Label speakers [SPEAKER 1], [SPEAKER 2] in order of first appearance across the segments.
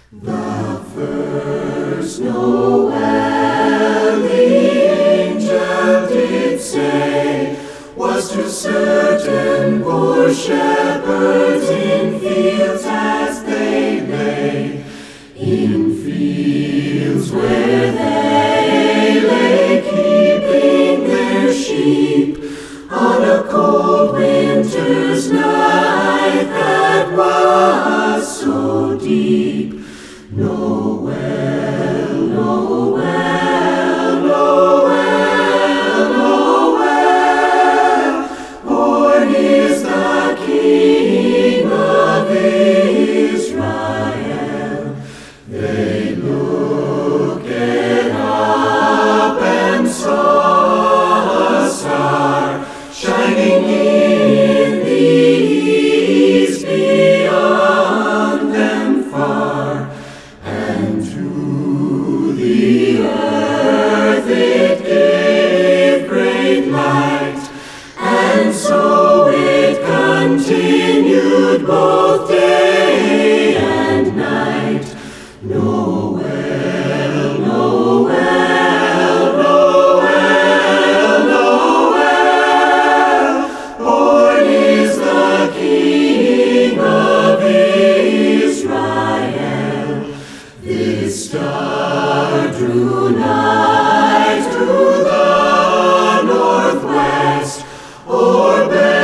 [SPEAKER 1] The first Noel the angel did say was to certain poor shepherds in fields as they lay, in fields where they lay keeping their sheep on a cold winter's night that was so deep. Noel, Noel, Noel, Noel, born is the King of Israel. They looked up and saw a star shining in the east beyond them far. And to the earth it gave great light, and so it continued both day and night. Noel, Noel, Noel, Noel, born is the King of Israel. This star drew nigh to the northwest, o'er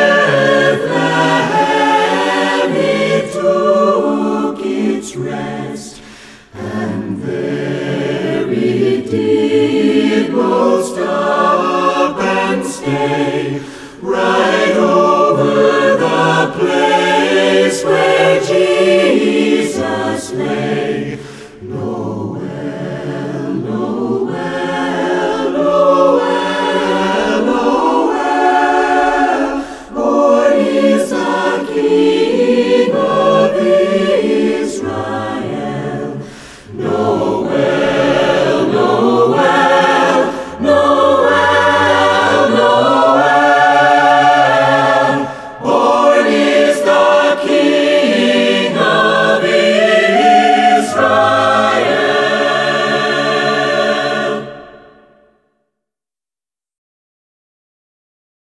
[SPEAKER 1] Bethlehem it took its rest, and there it did most up and stay, right over the place where Jesus lay. Noel.